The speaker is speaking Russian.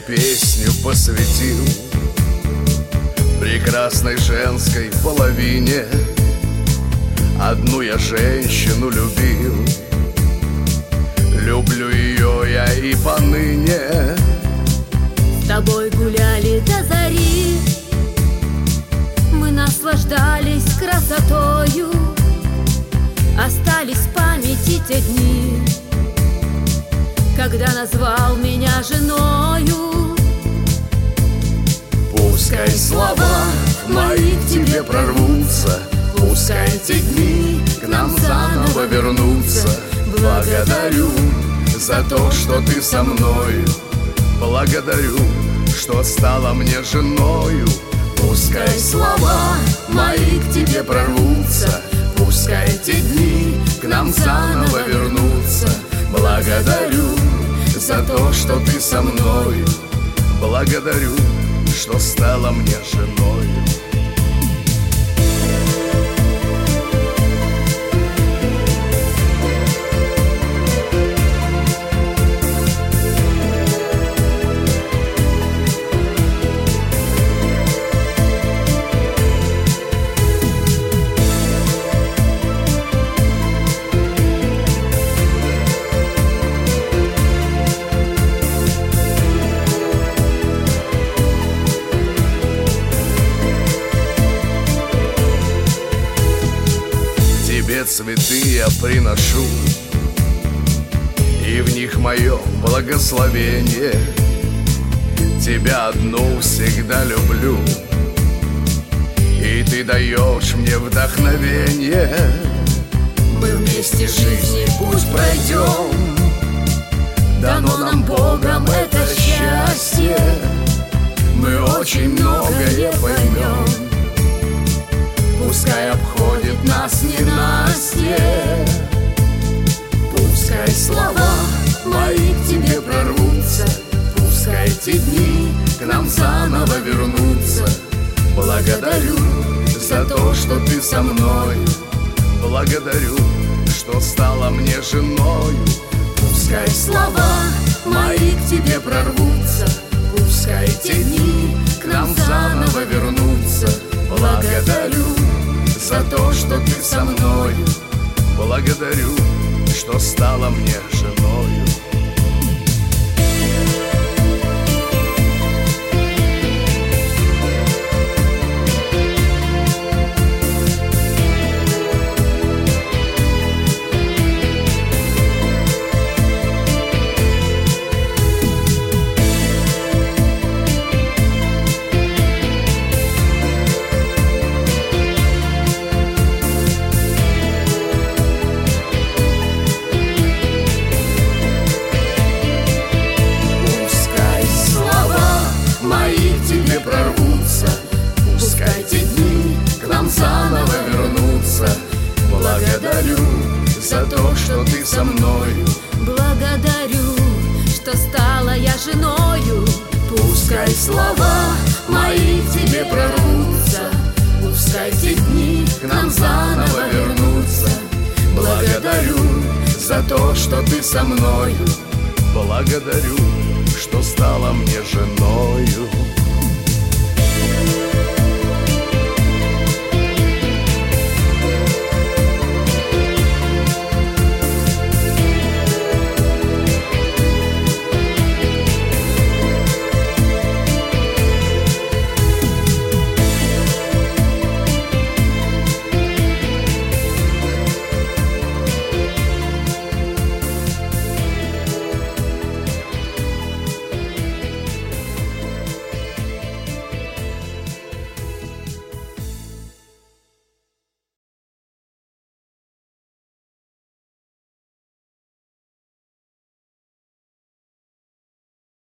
песню посвятил прекрасной женской половине. Одну я женщину любил, люблю ее я и поныне. С тобой гуляли до зари, мы наслаждались красотою. Остались в памяти те дни, когда назвал меня женою. Пускай слова мои к тебе прорвутся, пускай те дни к нам заново вернутся. Благодарю за то, что ты со мною, благодарю, что стала мне женою. Пускай слова мои к тебе прорвутся, пускай те дни к нам заново вернутся. Благодарю за то, что ты со мною, благодарю, что стала мне женою. Тебе цветы я приношу, и в них мое благословение. Тебя одну всегда люблю, и ты даешь мне вдохновение. Мы вместе жизни путь пройдем, дано нам Богом это счастье. Мы очень многое поймем, пускай обходит нас ненастье. Пускай слова мои к тебе прорвутся, пускай те дни к нам заново вернутся. Благодарю за то, что ты со мной, благодарю, что стала мне женою. Пускай слова мои к тебе прорвутся, пускай те дни к нам заново вернутся. Благодарю за то, что ты со мною, благодарю, что стала мне женою. Прорвутся, пускай те дни к нам заново вернутся. Благодарю за то, что ты со мною, благодарю, что стала я женою. Пускай слова мои к тебе прорвутся, пускай те дни к нам заново вернутся. Благодарю за то, что ты со мною, благодарю, что стала мне женою.